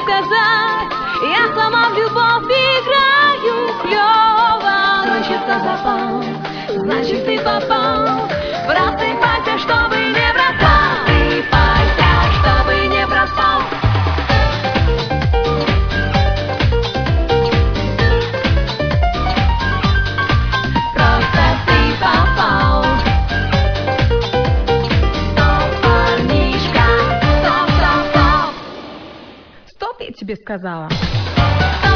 сказать, я сама в любовь играю клёво. Кончится запал, значит ты попал. Просыпайся, чтобы не проспал. Просыпайся, чтобы не проспал. Просто ты попал. Стоп, парнишка, стоп, стоп, стоп. Стоп, я тебе сказала. Стоп.